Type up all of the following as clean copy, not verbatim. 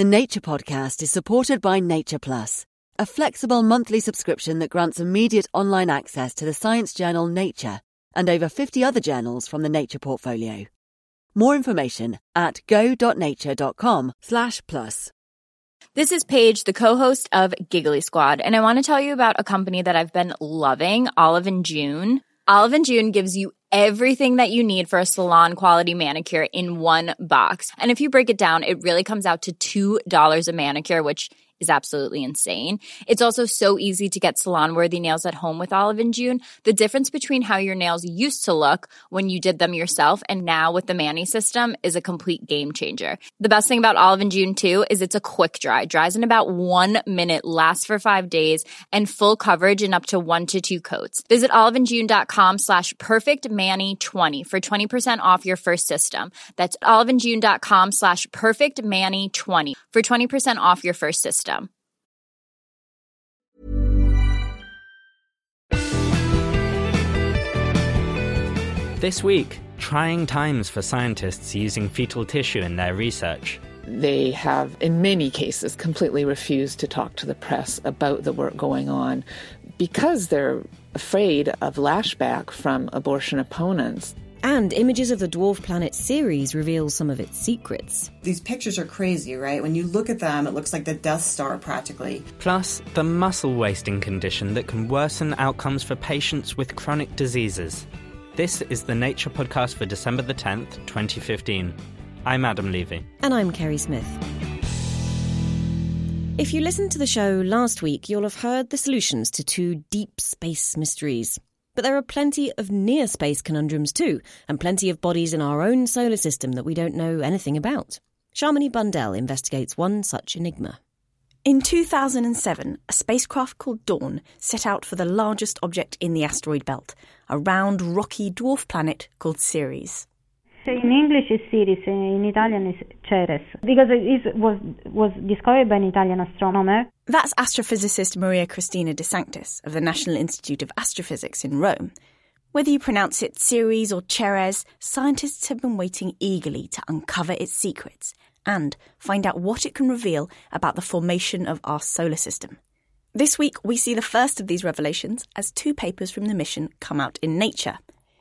The Nature Podcast is supported by Nature Plus, a flexible monthly subscription that grants immediate online access to the science journal Nature and over 50 other journals from the Nature portfolio. More information at go.nature.com/plus. This is Paige, the co-host of Giggly Squad, and I want to tell you about a company that I've been loving, Olive & June. Olive & June gives you everything that you need for a salon-quality manicure in one box. And if you break it down, it really comes out to $2 a manicure, which is absolutely insane. It's also so easy to get salon-worthy nails at home with Olive & June. The difference between how your nails used to look when you did them yourself and now with the Mani system is a complete game changer. The best thing about Olive & June, too, is it's a quick dry. Dries in about 1 minute, lasts for 5 days, and full coverage in up to 1 to 2 coats. Visit oliveandjune.com/perfectmani20 for 20% off your first system. That's oliveandjune.com/perfectmani20 for 20% off your first system. This week, trying times for scientists using fetal tissue in their research. They have, in many cases, completely refused to talk to the press about the work going on because they're afraid of lashback from abortion opponents. And images of the dwarf planet Ceres reveal some of its secrets. These pictures are crazy, right? When you look at them, it looks like the Death Star, practically. Plus, the muscle-wasting condition that can worsen outcomes for patients with chronic diseases. This is the Nature Podcast for December the 10th, 2015. I'm Adam Levy. And I'm Kerry Smith. If you listened to the show last week, you'll have heard the solutions to 2 deep space mysteries. But there are plenty of near-space conundrums too, and plenty of bodies in our own solar system that we don't know anything about. Shamini Bundell investigates one such enigma. In 2007, a spacecraft called Dawn set out for the largest object in the asteroid belt, a round, rocky dwarf planet called Ceres. In English it's Ceres, in Italian it's Ceres, because it was discovered by an Italian astronomer. That's astrophysicist Maria Cristina De Sanctis of the National Institute of Astrophysics in Rome. Whether you pronounce it Ceres or Ceres, scientists have been waiting eagerly to uncover its secrets and find out what it can reveal about the formation of our solar system. This week we see the first of these revelations as 2 papers from the mission come out in Nature.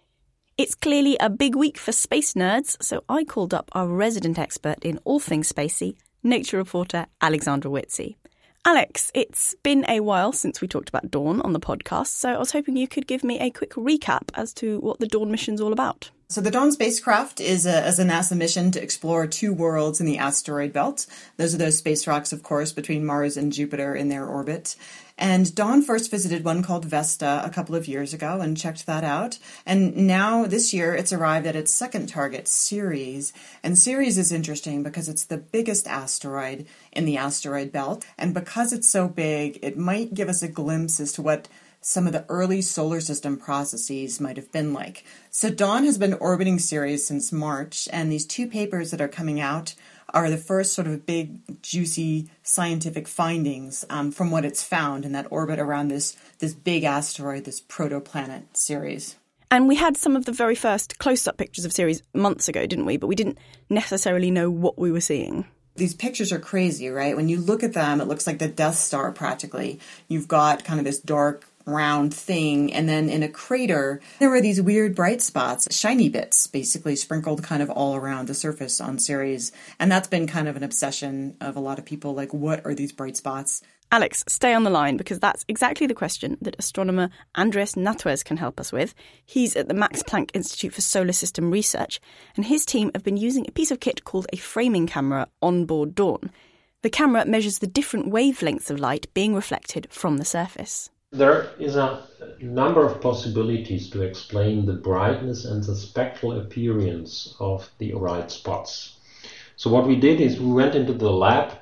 It's clearly a big week for space nerds, so I called up our resident expert in all things spacey, Nature reporter Alexandra Whitsey. Alex, it's been a while since we talked about Dawn on the podcast, so I was hoping you could give me a quick recap as to what the Dawn mission's all about. So the Dawn spacecraft is a NASA mission to explore 2 worlds in the asteroid belt. Those are those space rocks, of course, between Mars and Jupiter in their orbit. And Dawn first visited one called Vesta a couple of years ago and checked that out. And now, this year, it's arrived at its second target, Ceres. And Ceres is interesting because it's the biggest asteroid in the asteroid belt. And because it's so big, it might give us a glimpse as to what some of the early solar system processes might have been like. So Dawn has been orbiting Ceres since March, and these 2 papers that are coming out are the first sort of big, juicy scientific findings from what it's found in that orbit around this big asteroid, this protoplanet Ceres. And we had some of the very first close-up pictures of Ceres months ago, didn't we? But we didn't necessarily know what we were seeing. These pictures are crazy, right? When you look at them, it looks like the Death Star, practically. You've got kind of this dark, round thing, and then in a crater there were these weird bright spots, shiny bits basically sprinkled kind of all around the surface on Ceres, and that's been kind of an obsession of a lot of people, like, what are these bright spots? Alex, stay on the line, because that's exactly the question that astronomer Andres Natuez can help us with. He's at the Max Planck Institute for Solar System Research, and his team have been using a piece of kit called a framing camera on board Dawn. The camera measures the different wavelengths of light being reflected from the surface. There is a number of possibilities to explain the brightness and the spectral appearance of the bright spots. So what we did is we went into the lab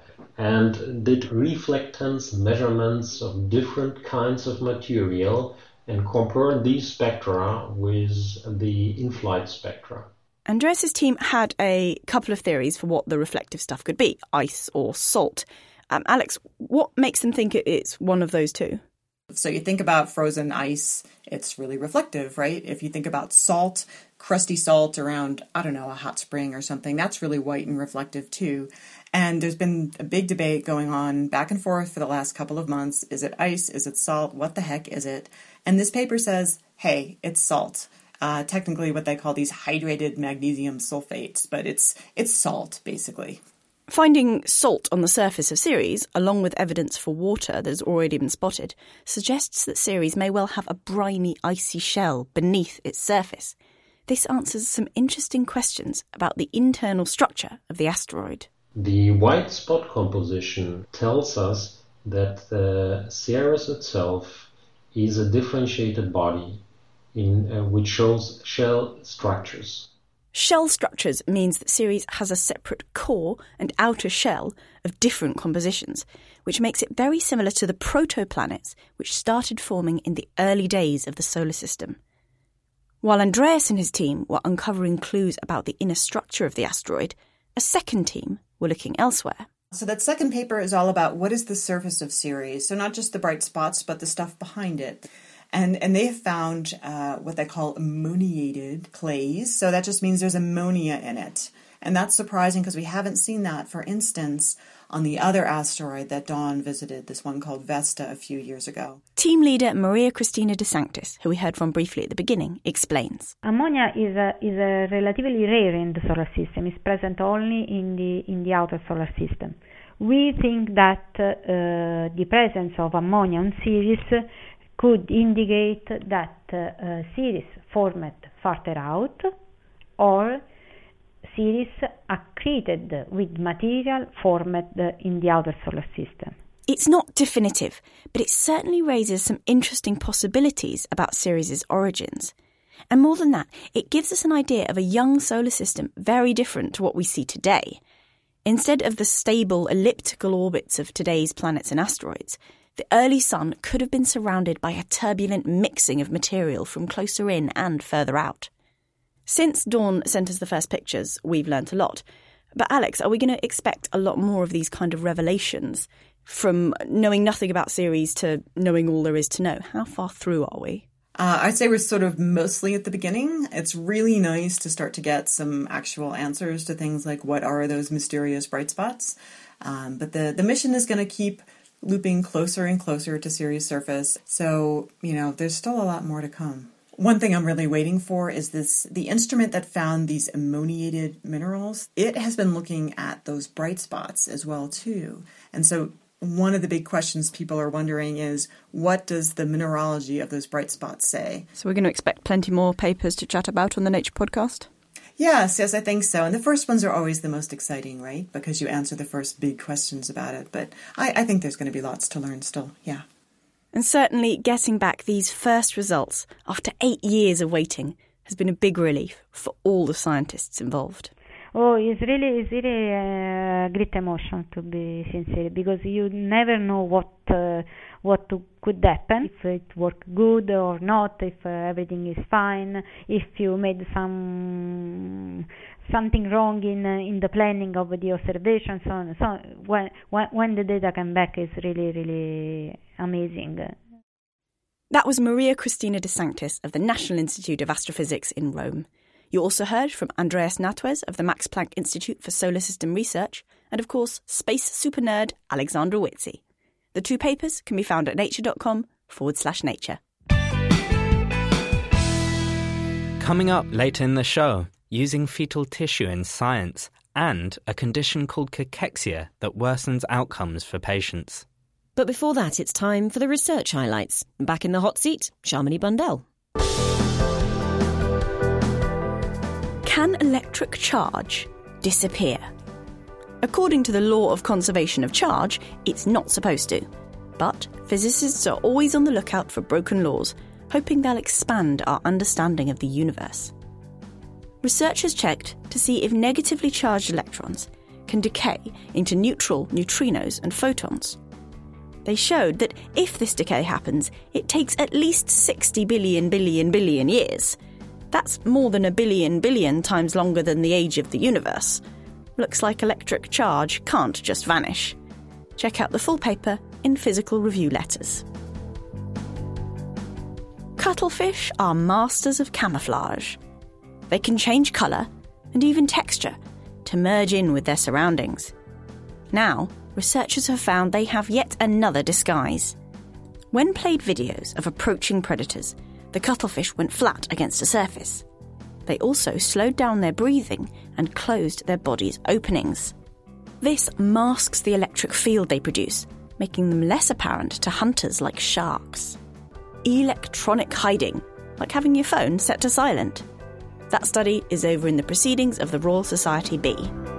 and did reflectance measurements of different kinds of material and compared these spectra with the in-flight spectra. Andreas' team had a couple of theories for what the reflective stuff could be, ice or salt. Alex, what makes them think it's one of those 2? So you think about frozen ice, it's really reflective, right? If you think about salt, crusty salt around, I don't know, a hot spring or something, that's really white and reflective too. And there's been a big debate going on back and forth for the last couple of months. Is it ice? Is it salt? What the heck is it? And this paper says, hey, it's salt. Technically what they call these hydrated magnesium sulfates, but it's salt, basically. Finding salt on the surface of Ceres, along with evidence for water that has already been spotted, suggests that Ceres may well have a briny, icy shell beneath its surface. This answers some interesting questions about the internal structure of the asteroid. The white spot composition tells us that Ceres itself is a differentiated body which shows shell structures. Shell structures means that Ceres has a separate core and outer shell of different compositions, which makes it very similar to the protoplanets which started forming in the early days of the solar system. While Andreas and his team were uncovering clues about the inner structure of the asteroid, a second team were looking elsewhere. So that second paper is all about what is the surface of Ceres, so not just the bright spots, but the stuff behind it. And they have found what they call ammoniated clays. So that just means there's ammonia in it. And that's surprising because we haven't seen that, for instance, on the other asteroid that Dawn visited, this one called Vesta, a few years ago. Team leader Maria Cristina De Sanctis, who we heard from briefly at the beginning, explains. Ammonia is relatively rare in the solar system. It's present only in the outer solar system. We think that the presence of ammonia on Ceres could indicate that Ceres formed farther out, or Ceres accreted with material formed in the outer solar system. It's not definitive, but it certainly raises some interesting possibilities about Ceres' origins. And more than that, it gives us an idea of a young solar system very different to what we see today. Instead of the stable elliptical orbits of today's planets and asteroids, the early sun could have been surrounded by a turbulent mixing of material from closer in and further out. Since Dawn sent us the first pictures, we've learnt a lot. But Alex, are we going to expect a lot more of these kind of revelations? From knowing nothing about Ceres to knowing all there is to know. How far through are we? I'd say we're sort of mostly at the beginning. It's really nice to start to get some actual answers to things like what are those mysterious bright spots. But the mission is going to keep looping closer and closer to Ceres' surface. So, there's still a lot more to come. One thing I'm really waiting for is the instrument that found these ammoniated minerals. It has been looking at those bright spots as well, too. And so one of the big questions people are wondering is, what does the mineralogy of those bright spots say? So we're going to expect plenty more papers to chat about on the Nature podcast? Yes, I think so. And the first ones are always the most exciting, right? Because you answer the first big questions about it. But I think there's going to be lots to learn still, yeah. And certainly getting back these first results after 8 years of waiting has been a big relief for all the scientists involved. Oh, it's really a great emotion, to be sincere, because you never know what could happen, if it worked good or not, if everything is fine, if you made something wrong in the planning of the observation, so on. So when the data come back, it's really, really amazing. That was Maria Cristina De Sanctis of the National Institute of Astrophysics in Rome. You also heard from Andreas Natwez of the Max Planck Institute for Solar System Research, and of course, space super nerd Alexandra Whitzy. The two papers can be found at nature.com/nature. Coming up later in the show, using fetal tissue in science and a condition called cachexia that worsens outcomes for patients. But before that, it's time for the research highlights. Back in the hot seat, Shamini Bundell. Can electric charge disappear? According to the law of conservation of charge, it's not supposed to. But physicists are always on the lookout for broken laws, hoping they'll expand our understanding of the universe. Researchers checked to see if negatively charged electrons can decay into neutral neutrinos and photons. They showed that if this decay happens, it takes at least 60 billion years. That's more than a billion times longer than the age of the universe. Looks like electric charge can't just vanish. Check out the full paper in Physical Review Letters. Cuttlefish are masters of camouflage. They can change colour and even texture to merge in with their surroundings. Now, researchers have found they have yet another disguise. When played videos of approaching predators, the cuttlefish went flat against a surface. They also slowed down their breathing and closed their body's openings. This masks the electric field they produce, making them less apparent to hunters like sharks. Electronic hiding, like having your phone set to silent. That study is over in the Proceedings of the Royal Society B.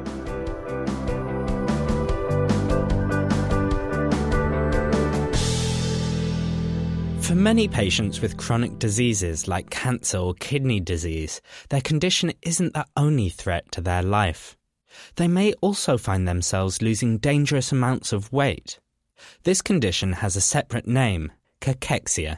For many patients with chronic diseases like cancer or kidney disease, their condition isn't the only threat to their life. They may also find themselves losing dangerous amounts of weight. This condition has a separate name, cachexia.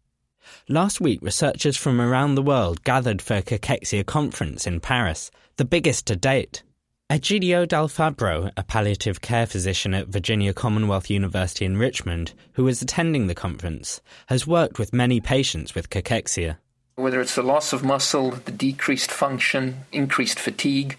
Last week, researchers from around the world gathered for a cachexia conference in Paris, the biggest to date. Egidio Dal Fabbro, a palliative care physician at Virginia Commonwealth University in Richmond, who was attending the conference, has worked with many patients with cachexia. Whether it's the loss of muscle, the decreased function, increased fatigue,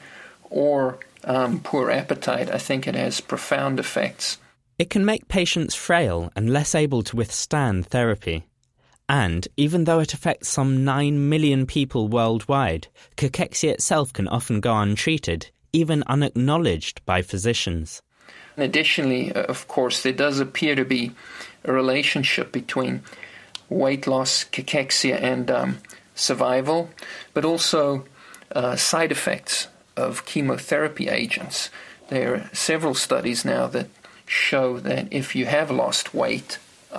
or poor appetite, I think it has profound effects. It can make patients frail and less able to withstand therapy. And even though it affects some 9 million people worldwide, cachexia itself can often go untreated, even unacknowledged by physicians. Additionally, of course, there does appear to be a relationship between weight loss, cachexia, and survival, but also side effects of chemotherapy agents. There are several studies now that show that if you have lost weight,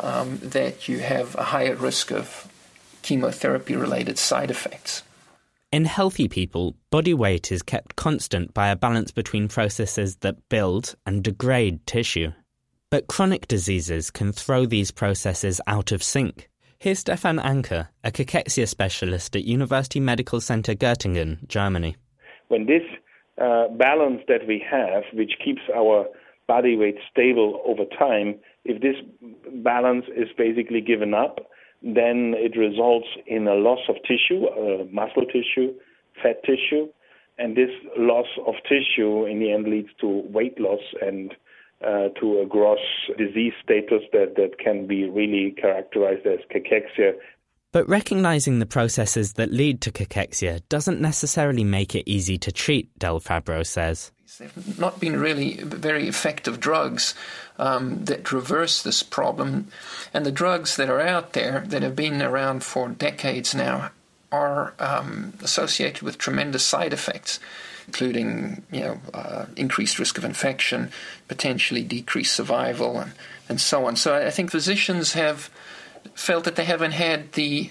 that you have a higher risk of chemotherapy-related side effects. In healthy people, body weight is kept constant by a balance between processes that build and degrade tissue. But chronic diseases can throw these processes out of sync. Here's Stefan Anker, a cachexia specialist at University Medical Center Göttingen, Germany. When this balance that we have, which keeps our body weight stable over time, if this balance is basically given up, then it results in a loss of tissue, muscle tissue, fat tissue, and this loss of tissue in the end leads to weight loss and to a gross disease status that can be really characterized as cachexia. But recognizing the processes that lead to cachexia doesn't necessarily make it easy to treat, Del Fabbro says. There have not been really very effective drugs that reverse this problem. And the drugs that are out there that have been around for decades now are associated with tremendous side effects, including increased risk of infection, potentially decreased survival, and so on. So I think physicians have felt that they haven't had the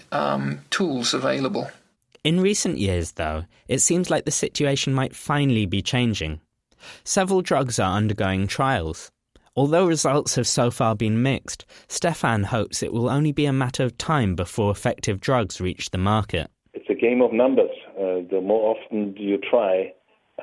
tools available. In recent years, though, it seems like the situation might finally be changing. Several drugs are undergoing trials. Although results have so far been mixed, Stefan hopes it will only be a matter of time before effective drugs reach the market. It's a game of numbers. The more often you try,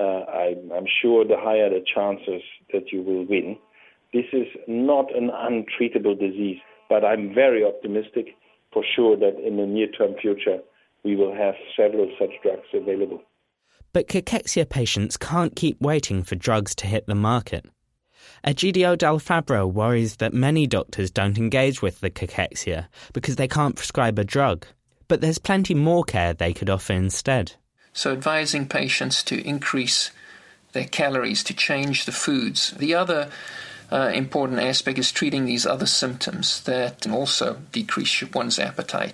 I'm sure the higher the chances that you will win. This is not an untreatable disease, but I'm very optimistic for sure that in the near-term future we will have several such drugs available. But cachexia patients can't keep waiting for drugs to hit the market. Egidio Dal Fabbro worries that many doctors don't engage with the cachexia because they can't prescribe a drug. But there's plenty more care they could offer instead. So advising patients to increase their calories, to change the foods. The other important aspect is treating these other symptoms that can also decrease one's appetite.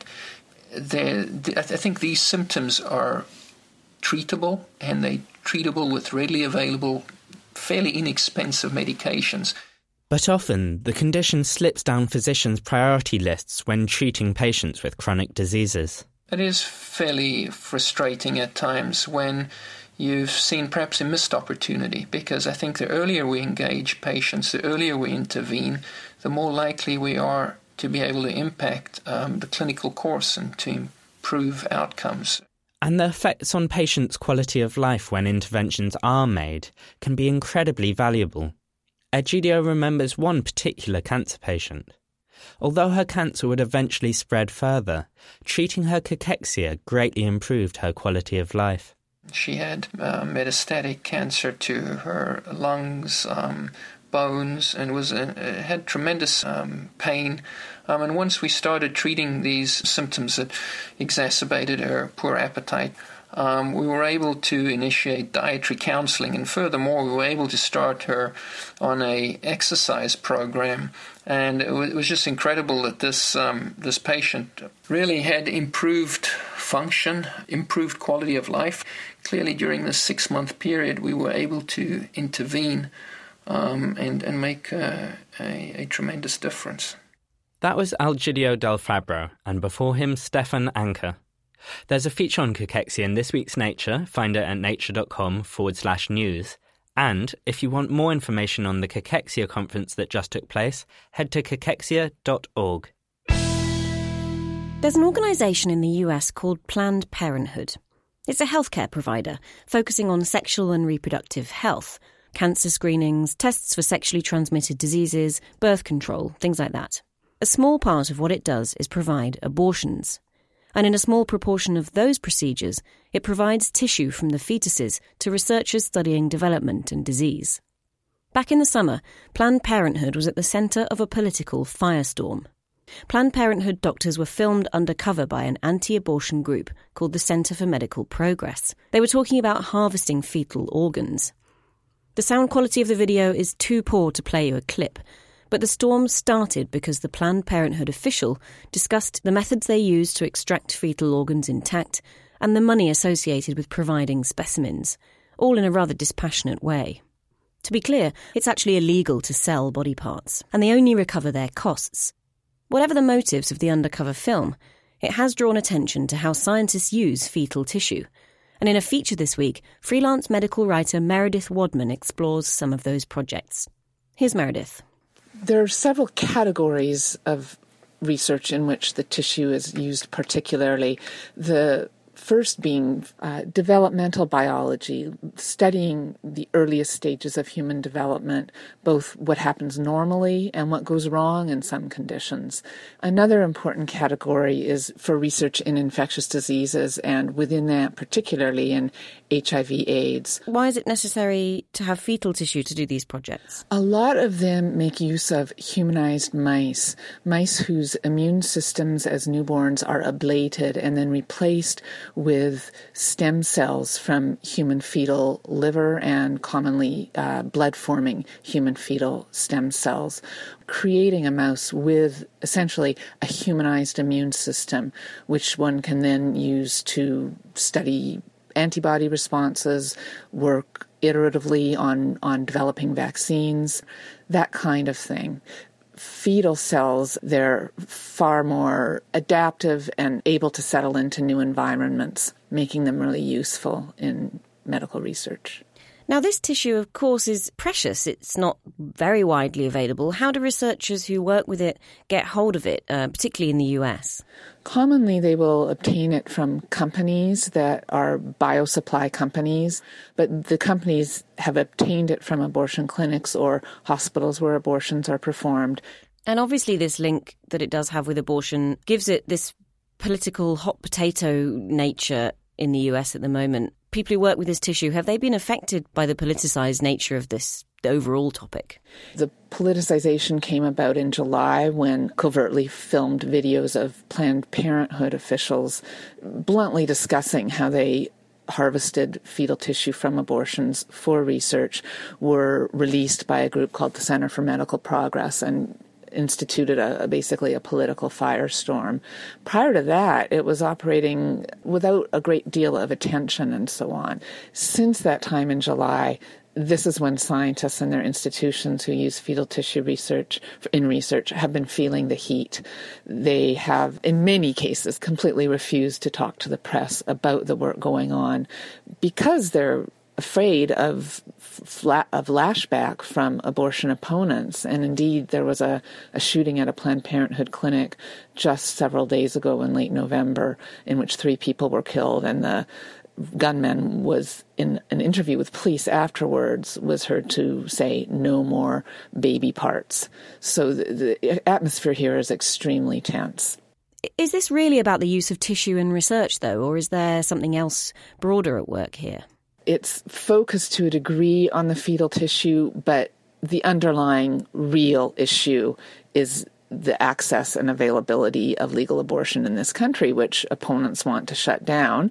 I think these symptoms are treatable, and they're treatable with readily available, fairly inexpensive medications. But often, the condition slips down physicians' priority lists when treating patients with chronic diseases. It is fairly frustrating at times when you've seen perhaps a missed opportunity, because I think the earlier we engage patients, the earlier we intervene, the more likely we are to be able to impact the clinical course and to improve outcomes. And the effects on patients' quality of life when interventions are made can be incredibly valuable. Egidio remembers one particular cancer patient. Although her cancer would eventually spread further, treating her cachexia greatly improved her quality of life. She had metastatic cancer to her lungs, bones, and had tremendous pain. And once we started treating these symptoms that exacerbated her poor appetite, we were able to initiate dietary counseling, and furthermore, we were able to start her on a exercise program. And it was just incredible that this patient really had improved function, improved quality of life. Clearly, during this 6-month period, we were able to intervene and make a tremendous difference. That was Algidio Del Fabbro, and before him, Stefan Anker. There's a feature on cachexia in this week's Nature. Find it at nature.com/news. And if you want more information on the Cachexia conference that just took place, head to cachexia.org. There's an organisation in the US called Planned Parenthood. It's a healthcare provider focusing on sexual and reproductive health, cancer screenings, tests for sexually transmitted diseases, birth control, things like that. A small part of what it does is provide abortions. And in a small proportion of those procedures, it provides tissue from the fetuses to researchers studying development and disease. Back in the summer, Planned Parenthood was at the centre of a political firestorm. Planned Parenthood doctors were filmed undercover by an anti-abortion group called the Centre for Medical Progress. They were talking about harvesting fetal organs. The sound quality of the video is too poor to play you a clip, but the storm started because the Planned Parenthood official discussed the methods they use to extract fetal organs intact and the money associated with providing specimens, all in a rather dispassionate way. To be clear, it's actually illegal to sell body parts, and they only recover their costs. Whatever the motives of the undercover film, it has drawn attention to how scientists use fetal tissue. And in a feature this week, freelance medical writer Meredith Wadman explores some of those projects. Here's Meredith. There are several categories of research in which the tissue is used particularly. The first being developmental biology, studying the earliest stages of human development, both what happens normally and what goes wrong in some conditions. Another important category is for research in infectious diseases, and within that particularly in HIV/AIDS. Why is it necessary to have fetal tissue to do these projects? A lot of them make use of humanized mice whose immune systems as newborns are ablated and then replaced with stem cells from human fetal liver and commonly blood-forming human fetal stem cells, creating a mouse with essentially a humanized immune system, which one can then use to study antibody responses, work iteratively on developing vaccines, that kind of thing. Fetal cells, they're far more adaptive and able to settle into new environments, making them really useful in medical research. Now, this tissue, of course, is precious. It's not very widely available. How do researchers who work with it get hold of it, particularly in the US? Commonly, they will obtain it from companies that are biosupply companies, but the companies have obtained it from abortion clinics or hospitals where abortions are performed. And obviously this link that it does have with abortion gives it this political hot potato nature in the US at the moment. People who work with this tissue, have they been affected by the politicised nature of this overall topic? The politicization came about in July when covertly filmed videos of Planned Parenthood officials bluntly discussing how they harvested fetal tissue from abortions for research were released by a group called the Center for Medical Progress and instituted basically a political firestorm. Prior to that, it was operating without a great deal of attention and so on. Since that time in July, this is when scientists and their institutions who use fetal tissue research have been feeling the heat. They have, in many cases, completely refused to talk to the press about the work going on because they're afraid of lashback from abortion opponents. And indeed, there was a shooting at a Planned Parenthood clinic just several days ago in late November in which 3 people were killed, and the gunman was, in an interview with police afterwards, was heard to say no more baby parts. So the atmosphere here is extremely tense. Is this really about the use of tissue in research, though, or is there something else broader at work here? It's focused to a degree on the fetal tissue, but the underlying real issue is the access and availability of legal abortion in this country, which opponents want to shut down.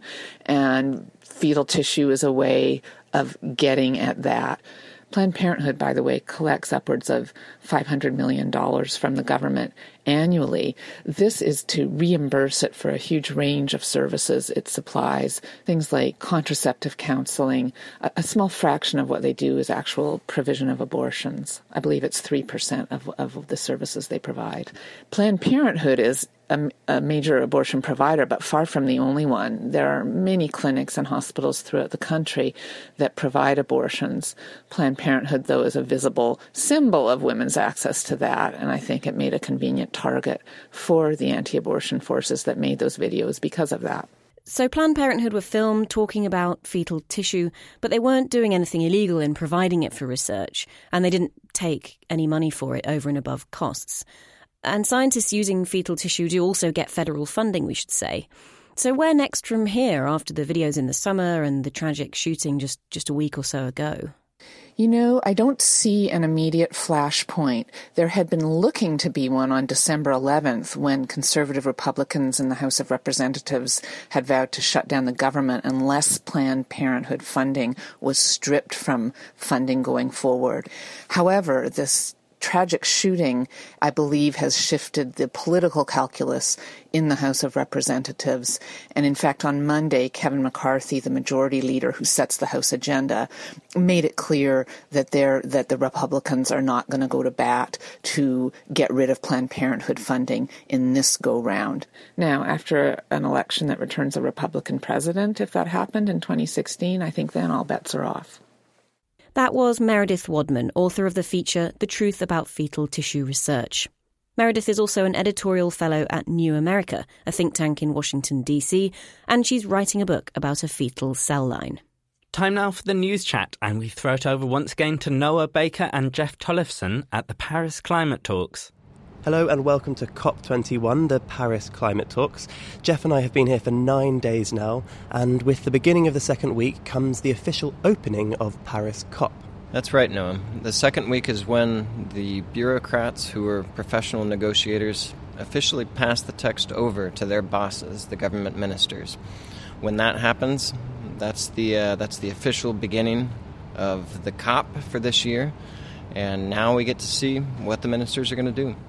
And fetal tissue is a way of getting at that. Planned Parenthood, by the way, collects upwards of $500 million from the government annually. This is to reimburse it for a huge range of services it supplies, things like contraceptive counseling. A small fraction of what they do is actual provision of abortions. I believe it's 3% of the services they provide. Planned Parenthood is a major abortion provider, but far from the only one. There are many clinics and hospitals throughout the country that provide abortions. Planned Parenthood, though, is a visible symbol of women's access to that, and I think it made a convenient target for the anti-abortion forces that made those videos because of that. So Planned Parenthood were filmed talking about fetal tissue, but they weren't doing anything illegal in providing it for research, and they didn't take any money for it over and above costs. And scientists using fetal tissue do also get federal funding, we should say. So where next from here after the videos in the summer and the tragic shooting just a week or so ago? You know, I don't see an immediate flashpoint. There had been looking to be one on December 11th when conservative Republicans in the House of Representatives had vowed to shut down the government unless Planned Parenthood funding was stripped from funding going forward. However, this tragic shooting, I believe, has shifted the political calculus in the House of Representatives. And in fact, on Monday, Kevin McCarthy, the majority leader who sets the House agenda, made it clear that the Republicans are not going to go to bat to get rid of Planned Parenthood funding in this go-round. Now, after an election that returns a Republican president, if that happened in 2016, I think then all bets are off. That was Meredith Wadman, author of the feature The Truth About Fetal Tissue Research. Meredith is also an editorial fellow at New America, a think tank in Washington, D.C., and she's writing a book about a fetal cell line. Time now for the news chat, and we throw it over once again to Noah Baker and Jeff Tollefson at the Paris Climate Talks. Hello and welcome to COP21, the Paris Climate Talks. Jeff and I have been here for 9 days now, and with the beginning of the second week comes the official opening of Paris COP. That's right, Noah. The second week is when the bureaucrats, who are professional negotiators, officially pass the text over to their bosses, the government ministers. When that happens, that's the official beginning of the COP for this year, and now we get to see what the ministers are going to do.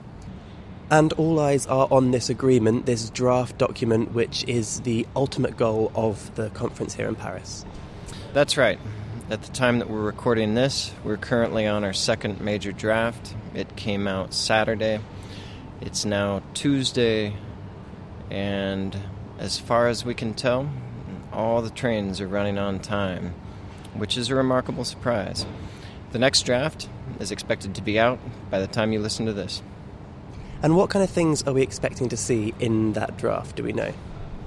And all eyes are on this agreement, this draft document, which is the ultimate goal of the conference here in Paris. That's right. At the time that we're recording this, we're currently on our second major draft. It came out Saturday. It's now Tuesday, and as far as we can tell, all the trains are running on time, which is a remarkable surprise. The next draft is expected to be out by the time you listen to this. And what kind of things are we expecting to see in that draft, do we know?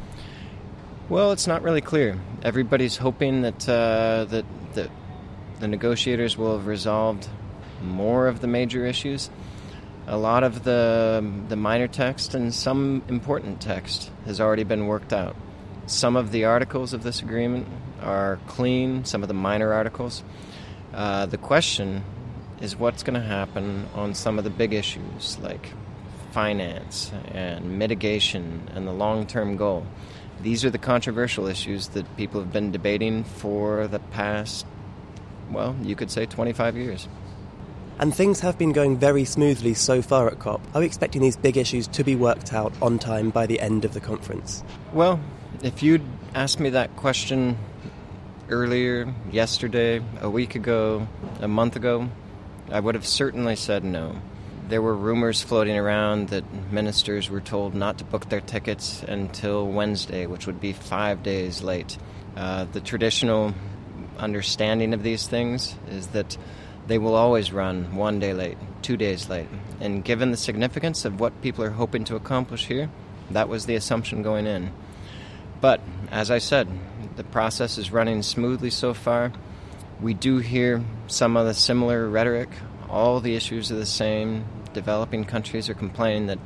Well, it's not really clear. Everybody's hoping that the negotiators will have resolved more of the major issues. A lot of the minor text and some important text has already been worked out. Some of the articles of this agreement are clean, some of the minor articles. The question is what's going to happen on some of the big issues like finance and mitigation and the long-term goal. These are the controversial issues that people have been debating for the past, well, you could say 25 years. And things have been going very smoothly so far at COP. Are we expecting these big issues to be worked out on time by the end of the conference? Well, if you'd asked me that question earlier, yesterday, a week ago, a month ago, I would have certainly said no. There were rumors floating around that ministers were told not to book their tickets until Wednesday, which would be 5 days late. The traditional understanding of these things is that they will always run 1 day late, 2 days late. And given the significance of what people are hoping to accomplish here, that was the assumption going in. But, as I said, the process is running smoothly so far. We do hear some of the similar rhetoric. All the issues are the same. Developing countries are complaining that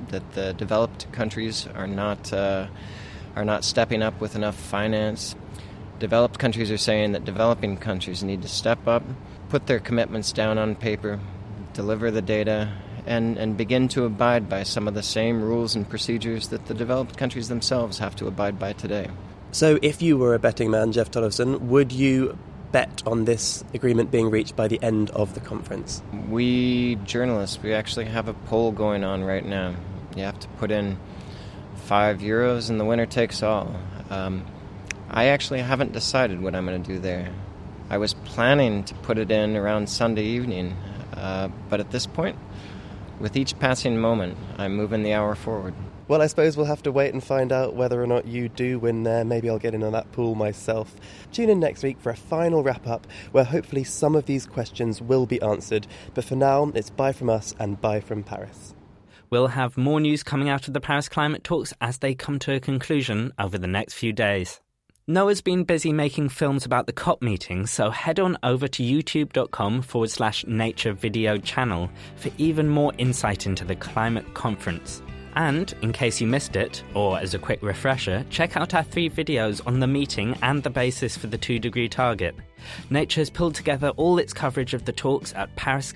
that the developed countries are not stepping up with enough finance. Developed countries are saying that developing countries need to step up, put their commitments down on paper, deliver the data, and begin to abide by some of the same rules and procedures that the developed countries themselves have to abide by today. So if you were a betting man, Jeff Tollefson, would you bet on this agreement being reached by the end of the conference? We journalists, we actually have a poll going on right now. You have to put in €5 and the winner takes all. I actually haven't decided what I'm going to do there. I was planning to put it in around Sunday evening, but at this point, with each passing moment, I'm moving the hour forward. Well, I suppose we'll have to wait and find out whether or not you do win there. Maybe I'll get in on that pool myself. Tune in next week for a final wrap-up where hopefully some of these questions will be answered. But for now, it's bye from us and bye from Paris. We'll have more news coming out of the Paris Climate Talks as they come to a conclusion over the next few days. Noah's been busy making films about the COP meeting, so head on over to youtube.com/nature video channel for even more insight into the climate conference. And, in case you missed it, or as a quick refresher, check out our 3 videos on the meeting and the basis for the 2-degree target. Nature has pulled together all its coverage of the talks at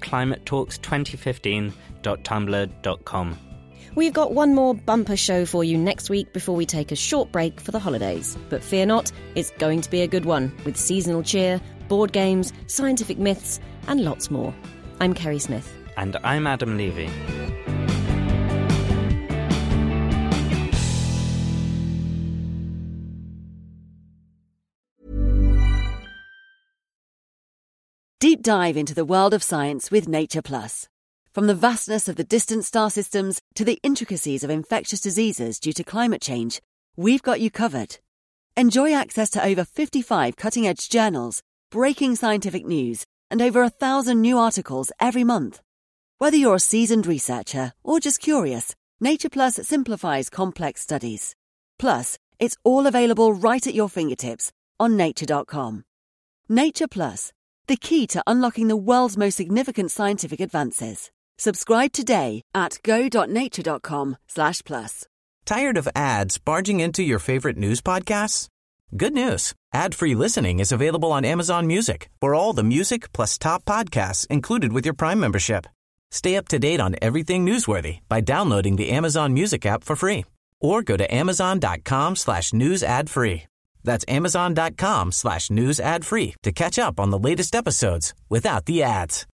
parisclimatetalks2015.tumblr.com. We've got one more bumper show for you next week before we take a short break for the holidays. But fear not, it's going to be a good one, with seasonal cheer, board games, scientific myths, and lots more. I'm Kerry Smith. And I'm Adam Levy. Deep dive into the world of science with Nature Plus. From the vastness of the distant star systems to the intricacies of infectious diseases due to climate change, we've got you covered. Enjoy access to over 55 cutting-edge journals, breaking scientific news, and over 1,000 new articles every month. Whether you're a seasoned researcher or just curious, Nature Plus simplifies complex studies. Plus, it's all available right at your fingertips on nature.com. Nature Plus, the key to unlocking the world's most significant scientific advances. Subscribe today at go.nature.com/plus. Tired of ads barging into your favorite news podcasts? Good news. Ad-free listening is available on Amazon Music for all the music plus top podcasts included with your Prime membership. Stay up to date on everything newsworthy by downloading the Amazon Music app for free or go to amazon.com/news ad free. That's amazon.com/news ad free to catch up on the latest episodes without the ads.